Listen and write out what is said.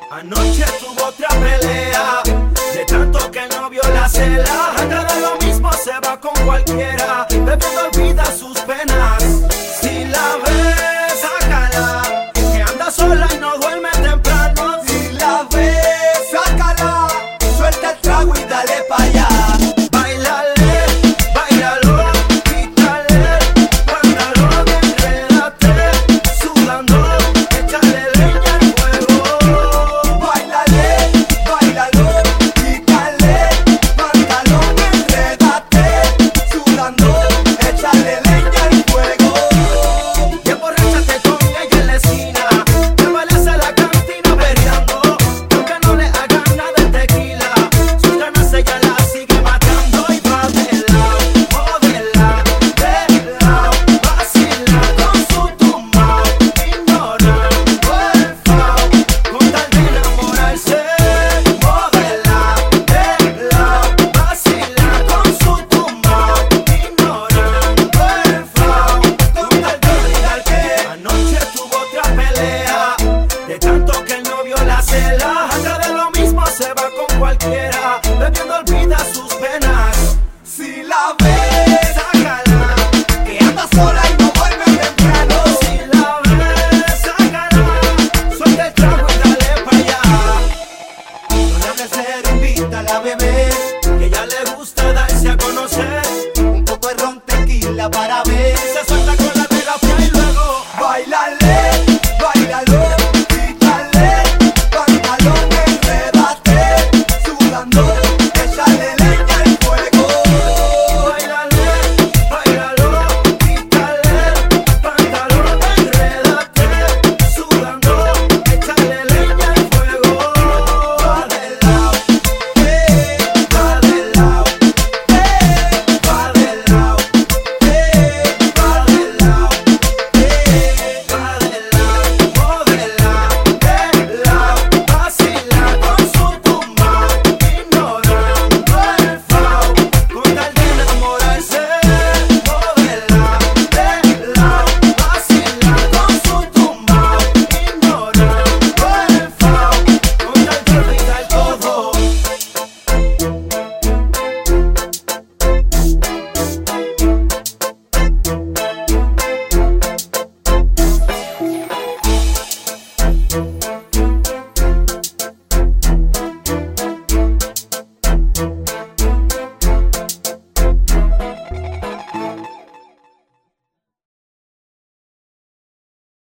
Anoche tuvo otra pelea, de tanto que el novio la cela. Anda de lo mismo, se va con cualquiera, bebiendo olvida sus penas. Si la ves, sácala, que anda sola y no duerme temprano. Si la ves, sácala, suelta el trago y dale pa' allá. Báilale, báilalo, quítale el pantalón, enrédate, sudando, échale leña al fuego. Báilale, báilalo, quítale pantalón, enrédate, sudando, échale leña al fuego. Y emborráchate con ella en la esquina, llévales a la cantina peleando, aunque no le hagan nada de tequila, sus ganas ella las sigue matando. Y va de lado, modela, de lado, vacila con su tumbao, ignorando el fao, con tal de enamorarse. Modela, de lado, vacila con su tumbao, ignorando el fao, con tal de olvidar que anoche tuvo otra pelea, de tanto que el novio la cela. Anda de lo mismo, se va con cualquiera, bebiendo olvida sus